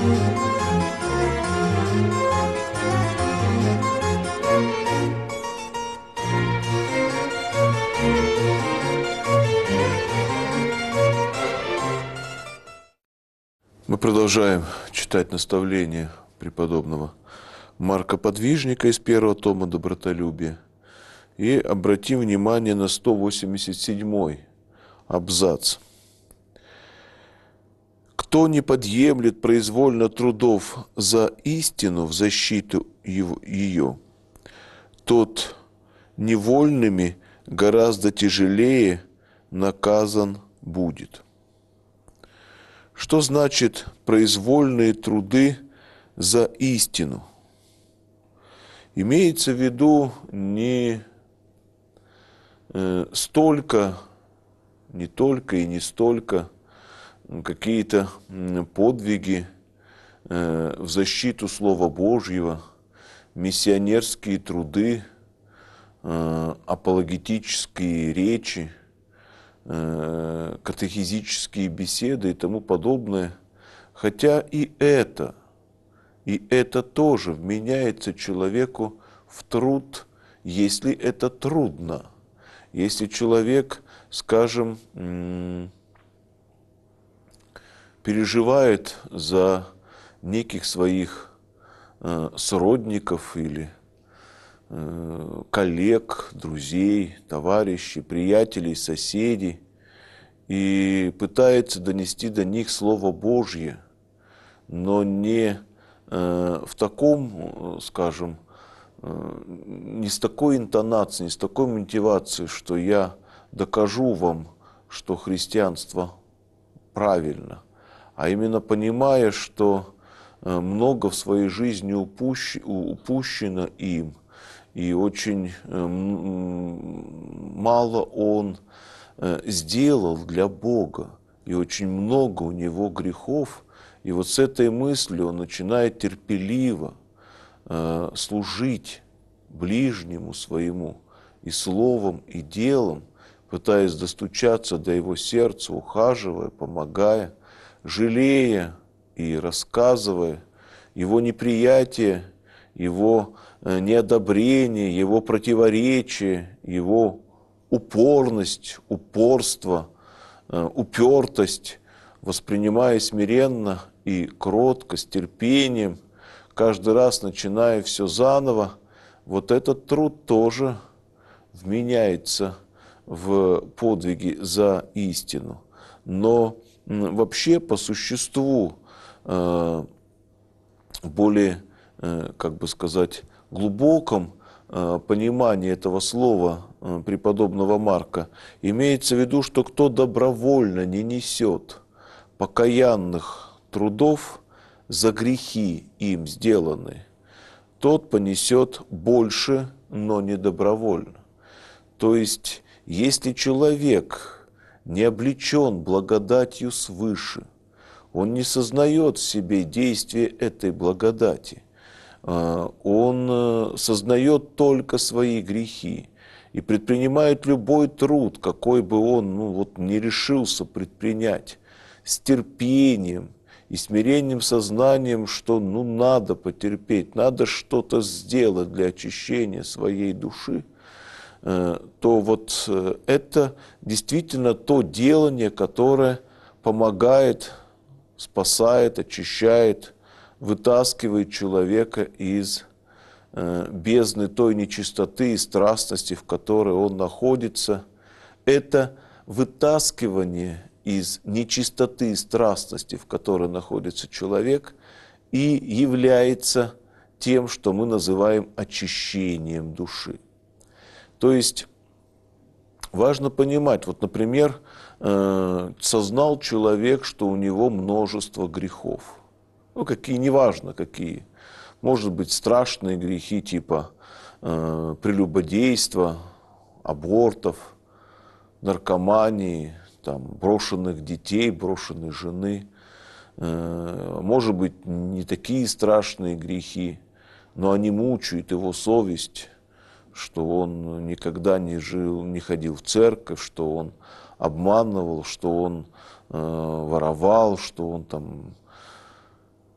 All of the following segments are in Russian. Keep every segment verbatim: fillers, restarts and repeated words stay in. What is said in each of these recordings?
Мы продолжаем читать наставления преподобного Марка Подвижника из первого тома «Добротолюбие». И обратим внимание на сто восемьдесят седьмой абзац. «Кто не подъемлет произвольно трудов за истину в защиту ее, тот невольными гораздо тяжелее наказан будет». Что значит произвольные труды за истину? Имеется в виду не э, столько, не только и не столько какие-то подвиги э, в защиту Слова Божьего, миссионерские труды, э, апологетические речи, катехизические беседы и тому подобное, хотя и это, и это тоже вменяется человеку в труд, если это трудно. Если человек, скажем, переживает за неких своих сродников или коллег, друзей, товарищей, приятелей, соседей, и пытается донести до них Слово Божье, но не э, в таком, скажем, э, не с такой интонацией, не с такой мотивацией, что я докажу вам, что христианство правильно, а именно понимая, что э, много в своей жизни упущ, упущено им, и очень мало он сделал для Бога, и очень много у него грехов. И вот с этой мыслью он начинает терпеливо служить ближнему своему и словом, и делом, пытаясь достучаться до его сердца, ухаживая, помогая, жалея и рассказывая его неприятие, его неодобрение, его противоречие, его упорность, упорство, упертость, воспринимая смиренно и кротко, с терпением, каждый раз начиная все заново, вот этот труд тоже вменяется в подвиги за истину. Но вообще по существу более, как бы сказать, глубоком понимании этого слова преподобного Марка имеется в виду, что кто добровольно не несет покаянных трудов за грехи им сделанные, тот понесет больше, но не добровольно. То есть, если человек не облечен благодатью свыше, он не сознает в себе действие этой благодати, он сознает только свои грехи и предпринимает любой труд, какой бы он ну, вот, не решился предпринять, с терпением и смирением сознанием, что ну, надо потерпеть, надо что-то сделать для очищения своей души, то вот это действительно то делание, которое помогает, спасает, очищает, вытаскивает человека из э, бездны той нечистоты и страстности, в которой он находится. Это вытаскивание из нечистоты и страстности, в которой находится человек, и является тем, что мы называем очищением души. То есть важно понимать, вот, например, э, сознал человек, что у него множество грехов. Ну, какие, неважно какие. Может быть, страшные грехи типа э, прелюбодейства, абортов, наркомании, там, брошенных детей, брошенной жены. Э, может быть, не такие страшные грехи, но они мучают его совесть, что он никогда не жил, не ходил в церковь, что он обманывал, что он э, воровал, что он там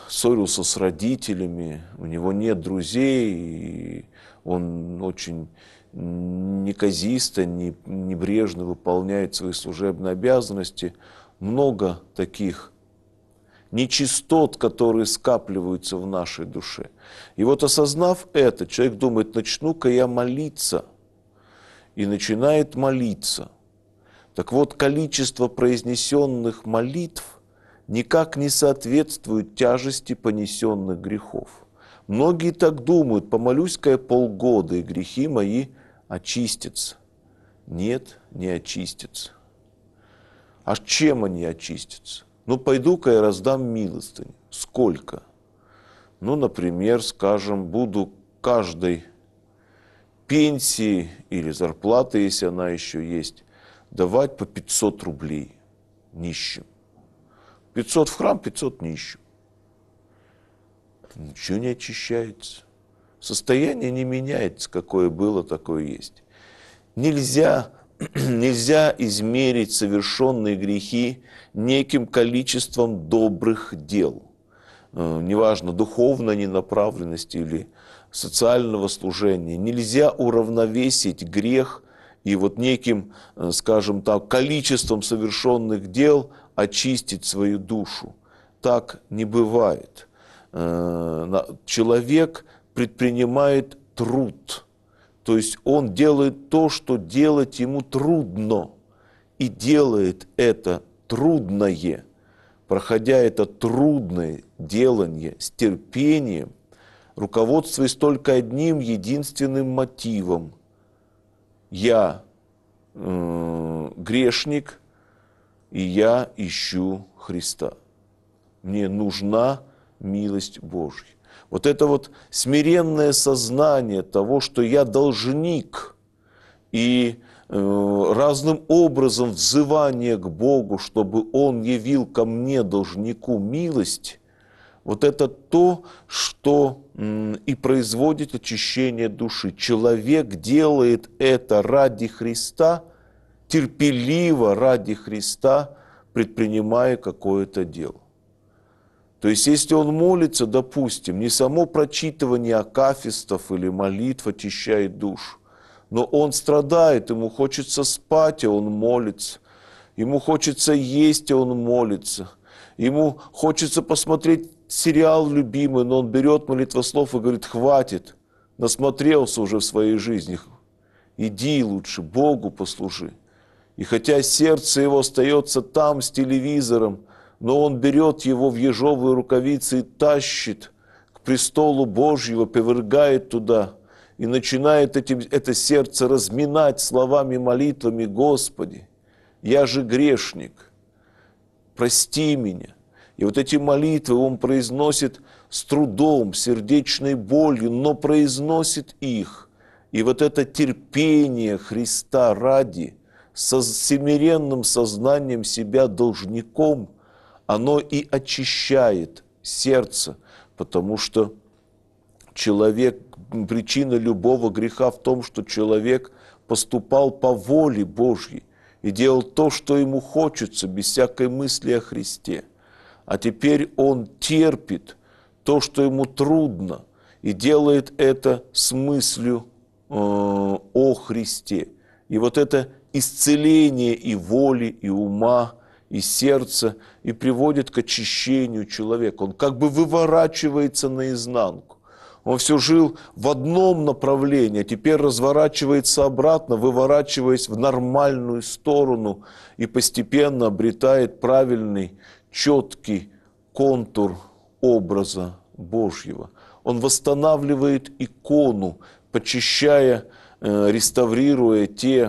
ссорился с родителями, у него нет друзей, и он очень неказисто, небрежно выполняет свои служебные обязанности. Много таких нечистот, которые скапливаются в нашей душе. И вот осознав это, человек думает, начну-ка я молиться, и начинает молиться. Так вот, количество произнесенных молитв никак не соответствует тяжести понесенных грехов. Многие так думают, помолюсь-ка я полгода, и грехи мои очистятся. Нет, не очистятся. А чем они очистятся? Ну, пойду-ка я раздам милостыню. Сколько? Ну, например, скажем, буду каждой пенсии или зарплаты, если она еще есть, давать по пятьсот рублей нищим. пятьсот в храм, пятьсот нищим. Ничего не очищается. Состояние не меняется, какое было, такое есть. Нельзя, нельзя измерить совершенные грехи неким количеством добрых дел. Неважно, духовной ненаправленности или социального служения. Нельзя уравновесить грех и вот неким, скажем так, количеством совершенных дел очистить свою душу. Так не бывает. Человек предпринимает труд, то есть он делает то, что делать ему трудно, и делает это трудное, проходя это трудное делание с терпением, руководствуясь только одним единственным мотивом. Я э, грешник, и я ищу Христа. Мне нужна милость Божья. Вот это вот смиренное сознание того, что я должник, и э, разным образом взывание к Богу, чтобы Он явил ко мне, должнику, милость, вот это то, что м, и производит очищение души. Человек делает это ради Христа, терпеливо ради Христа, предпринимая какое-то дело. То есть, если он молится, допустим, не само прочитывание акафистов или молитв очищает душу, но он страдает, ему хочется спать, и он молится, ему хочется есть, и он молится, ему хочется посмотреть сериал любимый, но он берет молитвослов и говорит, хватит, насмотрелся уже в своей жизни, иди лучше, Богу послужи. И хотя сердце его остается там с телевизором, но он берет его в ежовые рукавицы и тащит к престолу Божьего, повергает туда и начинает этим, это сердце разминать словами, молитвами: Господи, я же грешник, прости меня. И вот эти молитвы он произносит с трудом, сердечной болью, но произносит их. И вот это терпение Христа ради, со смиренным сознанием себя должником, оно и очищает сердце, потому что человек, причина любого греха в том, что человек поступал по воле Божьей и делал то, что ему хочется, без всякой мысли о Христе. А теперь он терпит то, что ему трудно, и делает это с мыслью э, о Христе. И вот это исцеление и воли, и ума, и сердца, и приводит к очищению человека. Он как бы выворачивается наизнанку. Он все жил в одном направлении, а теперь разворачивается обратно, выворачиваясь в нормальную сторону, и постепенно обретает правильный, четкий контур образа Божьего. Он восстанавливает икону, почищая, реставрируя те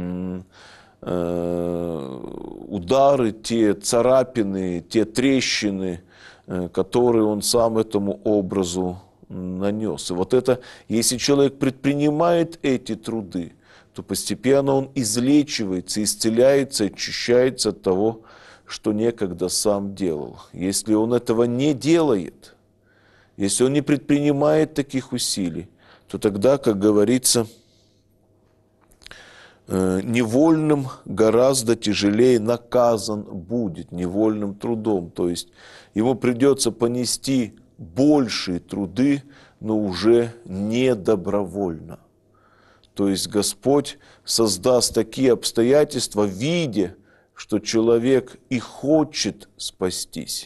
удары, те царапины, те трещины, которые он сам этому образу нанес. И вот это, если человек предпринимает эти труды, то постепенно он излечивается, исцеляется, очищается от того, что некогда сам делал. Если он этого не делает, если он не предпринимает таких усилий, то тогда, как говорится, невольным гораздо тяжелее наказан будет, невольным трудом. То есть ему придется понести большие труды, но уже не добровольно. То есть Господь создаст такие обстоятельства, видя, что человек и хочет спастись,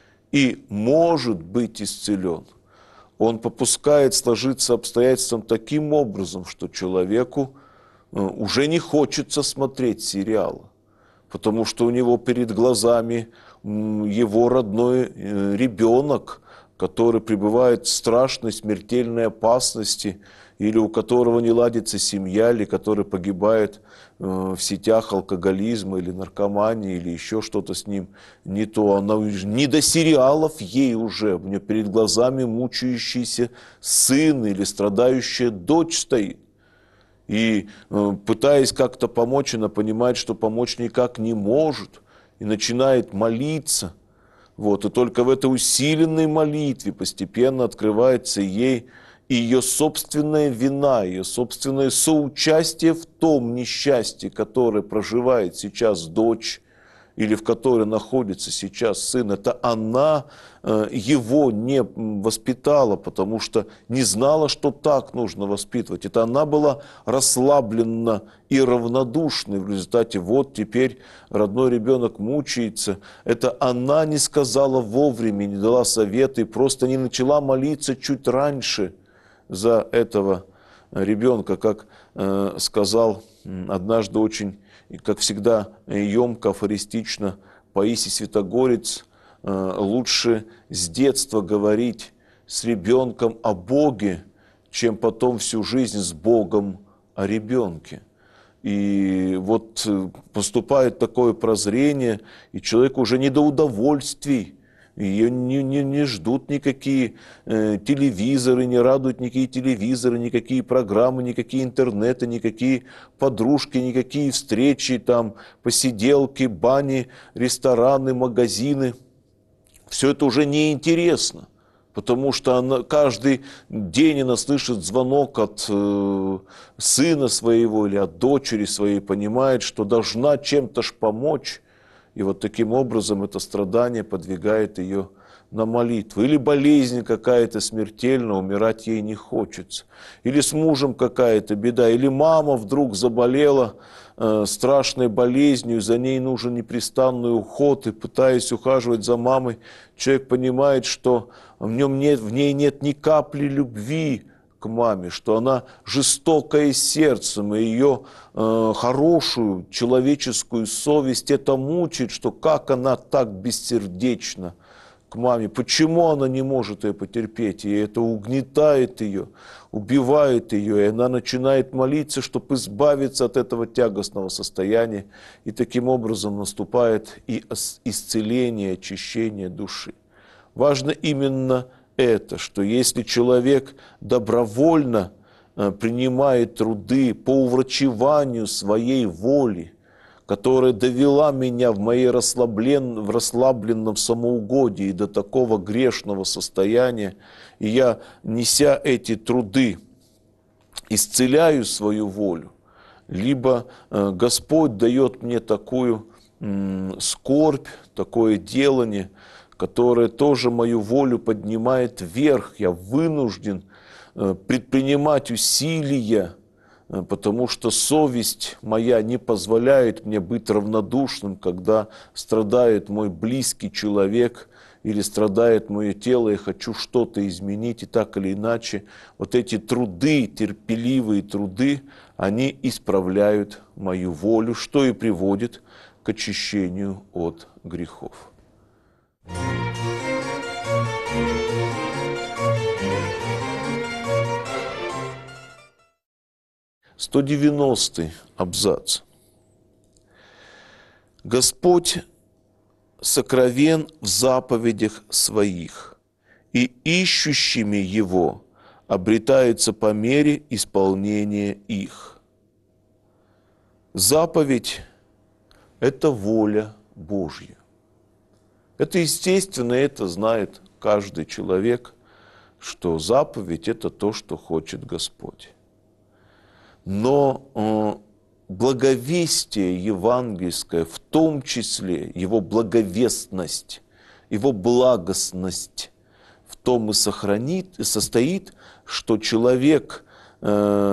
и может быть исцелен. Он попускает сложиться обстоятельствам таким образом, что человеку уже не хочется смотреть сериалы, потому что у него перед глазами его родной ребенок, который пребывает в страшной смертельной опасности, или у которого не ладится семья, или который погибает в сетях алкоголизма или наркомании, или еще что-то с ним не то. Она не до сериалов ей уже, у нее перед глазами мучающийся сын или страдающая дочь стоит. И пытаясь как-то помочь, она понимает, что помочь никак не может, и начинает молиться. Вот, и только в этой усиленной молитве постепенно открывается ей и ее собственная вина, ее собственное соучастие в том несчастье, которое проживает сейчас дочь, или в которой находится сейчас сын. Это она его не воспитала, потому что не знала, что так нужно воспитывать. Это она была расслаблена и равнодушной. В результате вот теперь родной ребенок мучается. Это она не сказала вовремя, не дала совета и просто не начала молиться чуть раньше за этого ребенка, как э, сказал однажды очень, как всегда, емко, афористично Паисий Святогорец: э, лучше с детства говорить с ребенком о Боге, чем потом всю жизнь с Богом о ребенке. И вот поступает такое прозрение, и человек уже не до удовольствий, ее не, не, не ждут никакие э, телевизоры, не радуют никакие телевизоры, никакие программы, никакие интернеты, никакие подружки, никакие встречи, там, посиделки, бани, рестораны, магазины. Все это уже неинтересно, потому что она, каждый день она слышит звонок от э, сына своего или от дочери своей, понимает, что должна чем-то ж помочь. И вот таким образом это страдание подвигает ее на молитву. Или болезнь какая-то смертельная, умирать ей не хочется. Или с мужем какая-то беда. Или мама вдруг заболела э, страшной болезнью, за ней нужен непрестанный уход. И пытаясь ухаживать за мамой, человек понимает, что в, нем нет, в ней нет ни капли любви к маме, что она жестокая сердцем, и ее э, хорошую человеческую совесть это мучает, что как она так бессердечна к маме, почему она не может ее потерпеть, и это угнетает ее, убивает ее, и она начинает молиться, чтобы избавиться от этого тягостного состояния, и таким образом наступает и исцеление, очищение души. Важно именно это, что если человек добровольно принимает труды по уврачеванию своей воли, которая довела меня в моей расслаблен... в расслабленном самоугодии до такого грешного состояния, и я, неся эти труды, исцеляю свою волю, либо Господь дает мне такую скорбь, такое делание, которое тоже мою волю поднимает вверх. Я вынужден предпринимать усилия, потому что совесть моя не позволяет мне быть равнодушным, когда страдает мой близкий человек или страдает мое тело, я хочу что-то изменить, и так или иначе вот эти труды, терпеливые труды, они исправляют мою волю, что и приводит к очищению от грехов. сто девяностый абзац. Господь сокровен в заповедях своих, и ищущими Его обретаются по мере исполнения их. Заповедь – это воля Божья. Это естественно, это знает каждый человек, что заповедь – это то, что хочет Господь. Но э, благовестие евангельское, в том числе его благовестность, его благостность, в том и сохранит, и состоит, что человек э,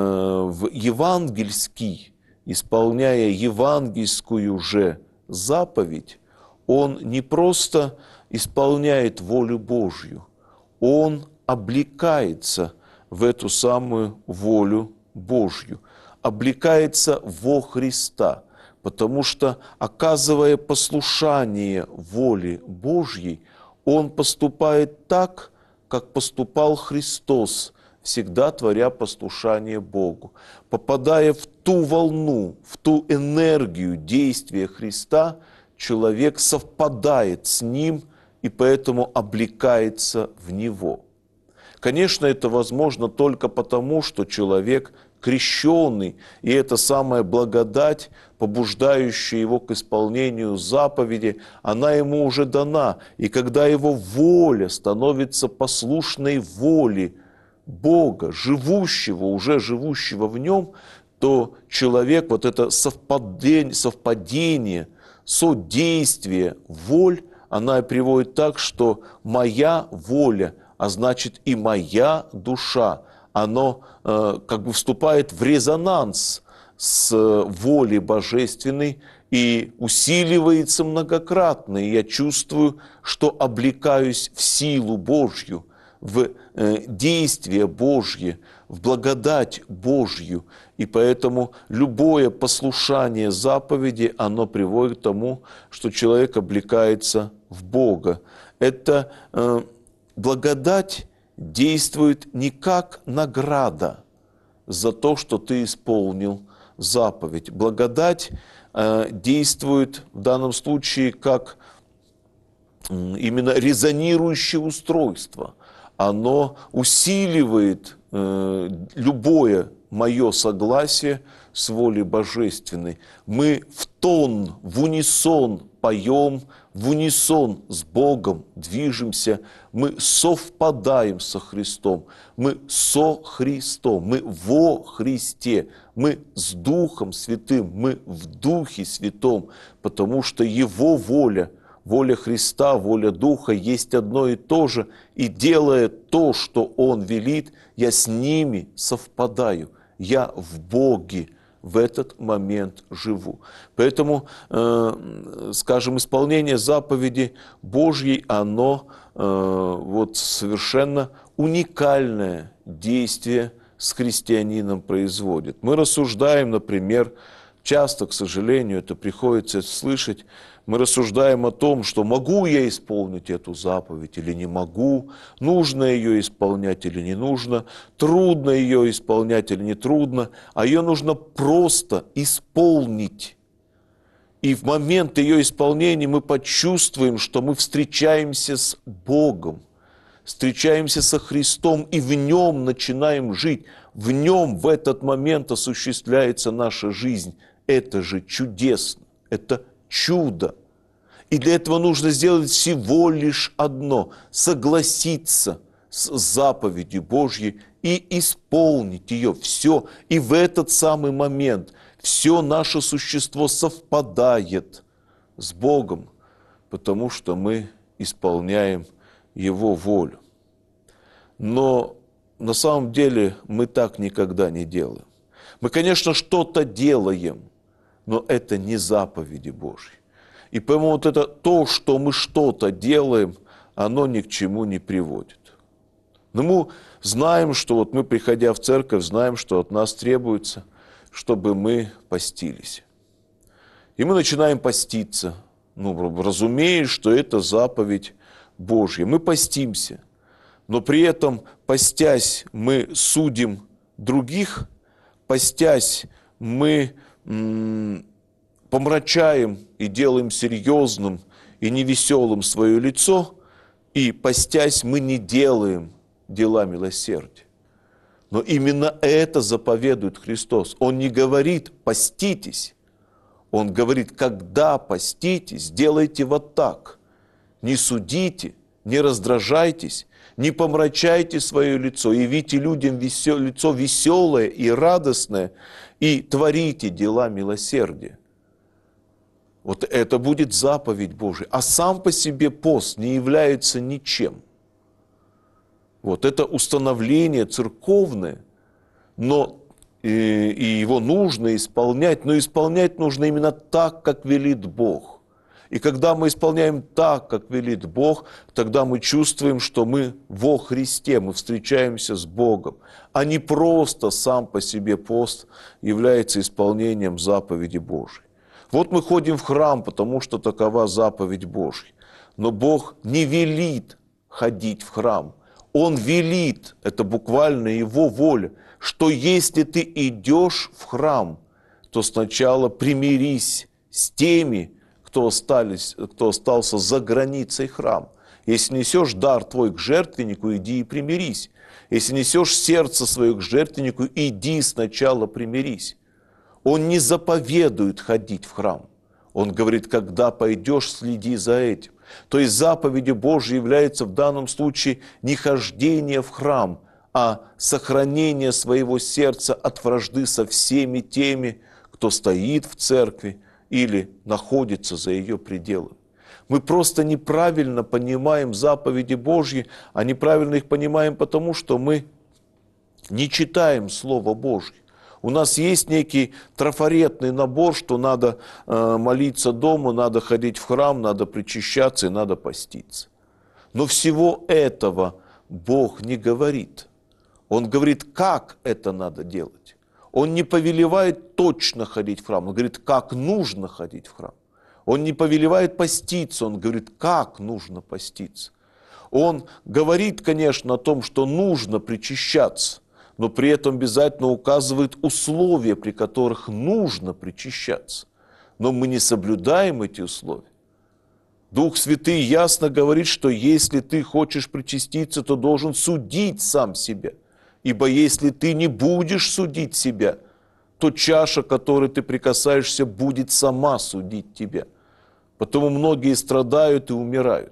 в евангельский, исполняя евангельскую же заповедь, он не просто исполняет волю Божью, он облекается в эту самую волю Божью, облекается во Христа, потому что, оказывая послушание воле Божьей, он поступает так, как поступал Христос, всегда творя послушание Богу. Попадая в ту волну, в ту энергию действия Христа, человек совпадает с Ним и поэтому облекается в Него. Конечно, это возможно только потому, что человек крещенный, и эта самая благодать, побуждающая его к исполнению заповеди, она ему уже дана. И когда его воля становится послушной воле Бога, живущего, уже живущего в нем, то человек, вот это совпадение, совпадение содействие воль, она приводит так, что моя воля, а значит и моя душа, оно э, как бы вступает в резонанс с волей божественной и усиливается многократно. И я чувствую, что облекаюсь в силу Божью, в э, действие Божье, в благодать Божью. И поэтому любое послушание заповеди, оно приводит к тому, что человек облекается в Бога. Это э, благодать действует не как награда за то, что ты исполнил заповедь. Благодать э, действует в данном случае как э, именно резонирующее устройство. Оно усиливает э, любое мое согласие с волей божественной. Мы в тон, в унисон поем, в унисон с Богом движемся, мы совпадаем со Христом, мы со Христом, мы во Христе, мы с Духом Святым, мы в Духе Святом, потому что Его воля, воля Христа, воля Духа есть одно и то же, и делая то, что Он велит, я с ними совпадаю, я в Боге в этот момент живу. Поэтому, э, скажем, исполнение заповеди Божьей, оно э, вот совершенно уникальное действие с христианином производит. Мы рассуждаем, например, часто, к сожалению, это приходится слышать, мы рассуждаем о том, что могу я исполнить эту заповедь или не могу, нужно ее исполнять или не нужно, трудно ее исполнять или не трудно, а ее нужно просто исполнить. И в момент ее исполнения мы почувствуем, что мы встречаемся с Богом, встречаемся со Христом и в Нем начинаем жить. В Нем в этот момент осуществляется наша жизнь. Это же чудесно, это чудо. И для этого нужно сделать всего лишь одно – согласиться с заповедью Божьей и исполнить ее. Все. И в этот самый момент все наше существо совпадает с Богом, потому что мы исполняем Его волю. Но на самом деле мы так никогда не делаем. Мы, конечно, что-то делаем, но это не заповеди Божьи. И поэтому вот это то, что мы что-то делаем, оно ни к чему не приводит. Но мы знаем, что вот мы, приходя в церковь, знаем, что от нас требуется, чтобы мы постились. И мы начинаем поститься, ну, разумея, что это заповедь Божья. Мы постимся, но при этом, постясь, мы судим других, постясь, мы м- помрачаем и делаем серьезным и невеселым свое лицо, и, постясь, мы не делаем дела милосердия. Но именно это заповедует Христос. Он не говорит «поститесь», Он говорит «когда поститесь, делайте вот так». Не судите, не раздражайтесь, не помрачайте свое лицо, явите людям весел, лицо веселое и радостное, и творите дела милосердия. Вот это будет заповедь Божия. А сам по себе пост не является ничем. Вот это установление церковное, но и, и его нужно исполнять, но исполнять нужно именно так, как велит Бог. И когда мы исполняем так, как велит Бог, тогда мы чувствуем, что мы во Христе, мы встречаемся с Богом, а не просто сам по себе пост является исполнением заповеди Божьей. Вот мы ходим в храм, потому что такова заповедь Божья. Но Бог не велит ходить в храм. Он велит, это буквально Его воля, что если ты идешь в храм, то сначала примирись с теми, кто, остались, кто остался за границей храма. Если несешь дар твой к жертвеннику, иди и примирись. Если несешь сердце свое к жертвеннику, иди сначала примирись. Он не заповедует ходить в храм. Он говорит, когда пойдешь, следи за этим. То есть заповедью Божьей является в данном случае не хождение в храм, а сохранение своего сердца от вражды со всеми теми, кто стоит в церкви или находится за ее пределами. Мы просто неправильно понимаем заповеди Божьи, а неправильно их понимаем потому, что мы не читаем Слово Божье. У нас есть некий трафаретный набор, что надо э, молиться дома, надо ходить в храм, надо причащаться и надо поститься. Но всего этого Бог не говорит. Он говорит, как это надо делать. Он не повелевает точно ходить в храм, он говорит, как нужно ходить в храм. Он не повелевает поститься, он говорит, как нужно поститься. Он говорит, конечно, о том, что нужно причащаться, но при этом обязательно указывает условия, при которых нужно причащаться. Но мы не соблюдаем эти условия. Дух Святый ясно говорит, что если ты хочешь причаститься, то должен судить сам себя. Ибо если ты не будешь судить себя, то чаша, к которой ты прикасаешься, будет сама судить тебя. Потому многие страдают и умирают.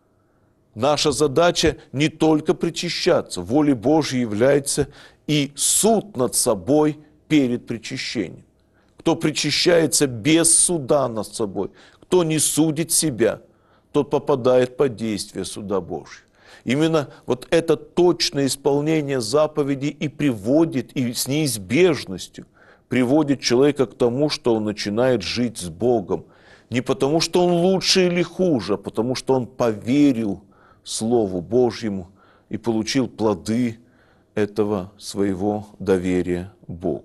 Наша задача не только причащаться, волей Божьей является и суд над собой перед причащением. Кто причащается без суда над собой, кто не судит себя, тот попадает под действие суда Божьего. Именно вот это точное исполнение заповедей и приводит, и с неизбежностью приводит человека к тому, что он начинает жить с Богом. Не потому, что он лучше или хуже, а потому, что он поверил Слову Божьему и получил плоды этого своего доверия Богу.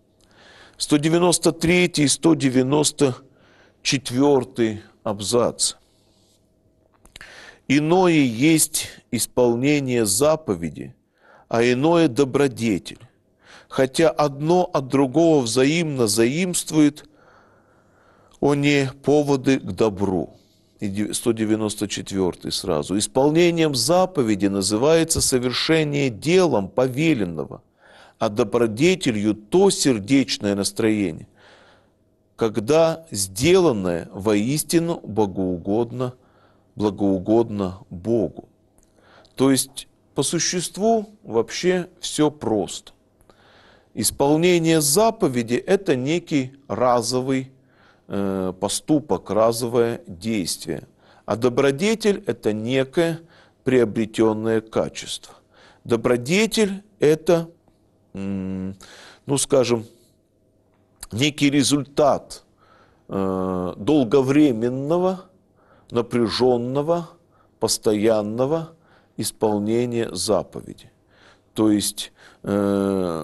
сто девяносто третий и сто девяносто четвёртый абзац. Иное есть исполнение заповеди, а иное добродетель. Хотя одно от другого взаимно заимствует, о не поводы к добру. И сто девяносто четвёртый сразу. Исполнением заповеди называется совершение делом повеленного, а добродетелью то сердечное настроение, когда сделанное воистину богоугодно, благоугодно Богу. То есть по существу вообще все просто. Исполнение заповеди – это некий разовый э, поступок, разовое действие. А добродетель – это некое приобретенное качество. Добродетель – это, м, ну скажем, некий результат э, долговременного, напряженного, постоянного исполнения заповеди. То есть э,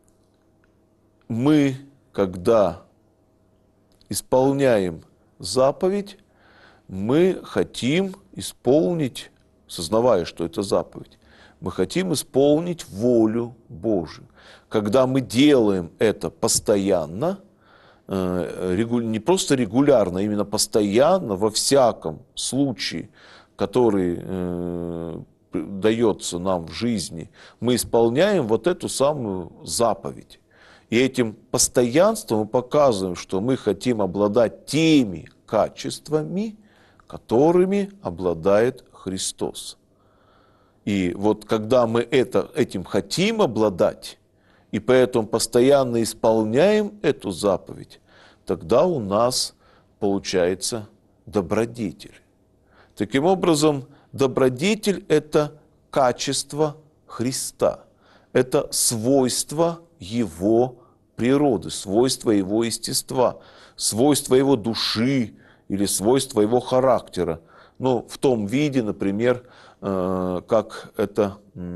мы, когда исполняем заповедь, мы хотим исполнить, сознавая, что это заповедь, мы хотим исполнить волю Божию. Когда мы делаем это постоянно, не просто регулярно, а именно постоянно, во всяком случае, который э, дается нам в жизни, мы исполняем вот эту самую заповедь. И этим постоянством мы показываем, что мы хотим обладать теми качествами, которыми обладает Христос. И вот когда мы это, этим хотим обладать, и поэтому постоянно исполняем эту заповедь, тогда у нас получается добродетель. Таким образом, добродетель – это качество Христа, это свойство Его природы, свойство Его естества, свойство Его души или свойство Его характера. Ну, в том виде, например, как это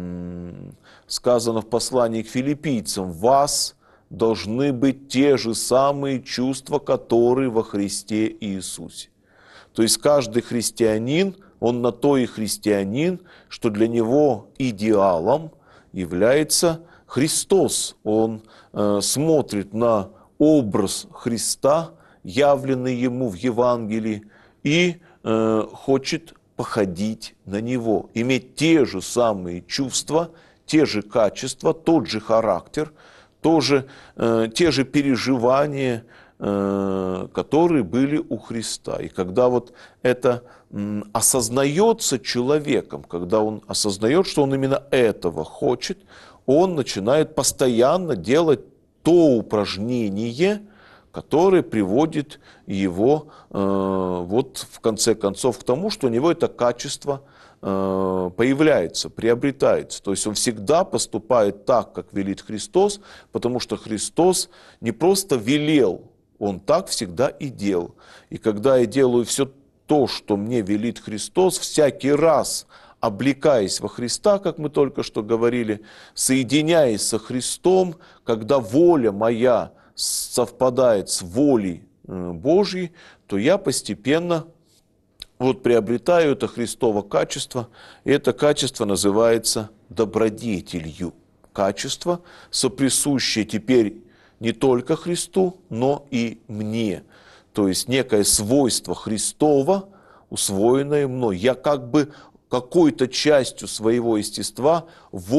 сказано в послании к филиппийцам: «В вас должны быть те же самые чувства, которые во Христе Иисусе». То есть каждый христианин, он на то и христианин, что для него идеалом является Христос. Он э, смотрит на образ Христа, явленный ему в Евангелии, и э, хочет походить на Него, иметь те же самые чувства, те же качества, тот же характер, тоже, э, те же переживания, э, которые были у Христа. И когда вот это м, осознается человеком, когда он осознает, что он именно этого хочет, он начинает постоянно делать то упражнение, который приводит его э, вот в конце концов к тому, что у него это качество э, появляется, приобретается. То есть он всегда поступает так, как велит Христос, потому что Христос не просто велел, он так всегда и делал. И когда я делаю все то, что мне велит Христос, всякий раз облекаясь во Христа, как мы только что говорили, соединяясь со Христом, когда воля моя совпадает с волей Божьей, то я постепенно вот приобретаю это Христово качество, и это качество называется добродетелью. Качество, соприсущее теперь не только Христу, но и мне. То есть некое свойство Христова, усвоенное мной. Я как бы какой-то частью своего естества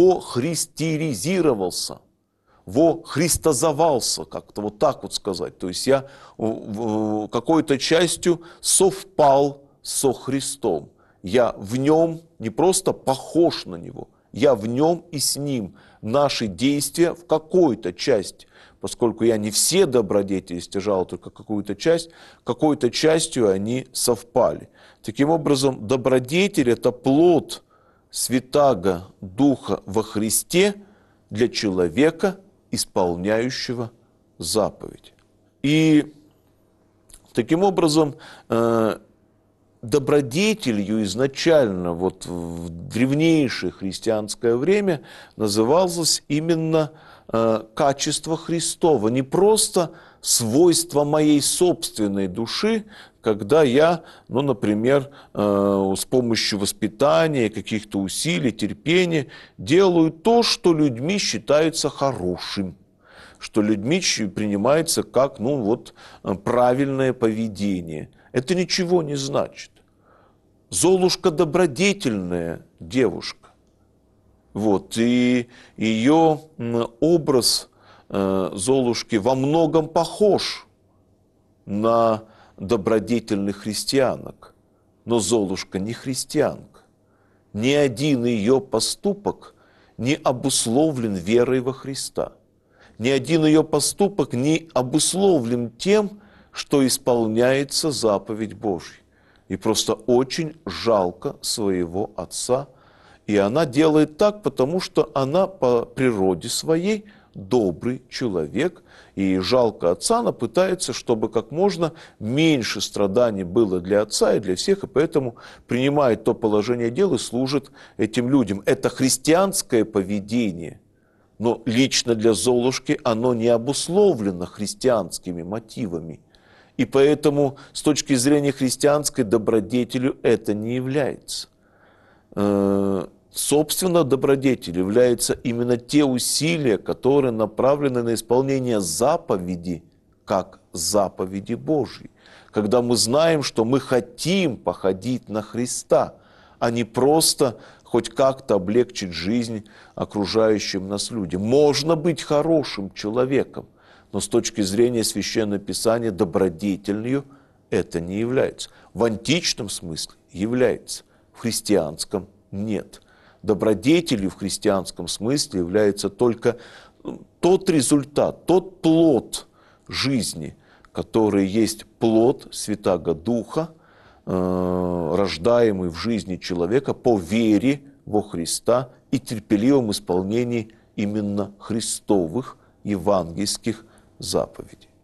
вохристеризировался, вохристозовался, как-то вот так вот сказать. То есть я какой-то частью совпал со Христом. Я в нем не просто похож на Него, я в нем и с Ним. Наши действия в какой-то части, поскольку я не все добродетели стяжал, только какую-то часть, какой-то частью они совпали. Таким образом, добродетель – это плод Святаго Духа во Христе для человека, исполняющего заповедь. И таким образом, добродетелью изначально вот в древнейшее христианское время называлось именно качество Христово, не просто свойство моей собственной души, когда я, ну, например, с помощью воспитания, каких-то усилий, терпения делаю то, что людьми считается хорошим, что людьми принимается как, ну, вот, правильное поведение. Это ничего не значит. Золушка добродетельная девушка. Вот, и ее образ э, Золушки во многом похож на добродетельных христианок. Но Золушка не христианка. Ни один ее поступок не обусловлен верой во Христа. Ни один ее поступок не обусловлен тем, что исполняется заповедь Божья. И просто очень жалко своего отца. И она делает так, потому что она по природе своей добрый человек. И жалко отца, она пытается, чтобы как можно меньше страданий было для отца и для всех. И поэтому принимает то положение дел и служит этим людям. Это христианское поведение. Но лично для Золушки оно не обусловлено христианскими мотивами. И поэтому с точки зрения христианской добродетелью это не является. Собственно, добродетелью являются именно те усилия, которые направлены на исполнение заповеди, как заповеди Божьей. Когда мы знаем, что мы хотим походить на Христа, а не просто хоть как-то облегчить жизнь окружающим нас людям. Можно быть хорошим человеком, но с точки зрения Священного Писания добродетельную это не является. В античном смысле является. в христианском нет. Добродетелью в христианском смысле является только тот результат, тот плод жизни, который есть плод Святаго Духа, э, рождаемый в жизни человека по вере во Христа и терпеливом исполнении именно христовых евангельских заповедей.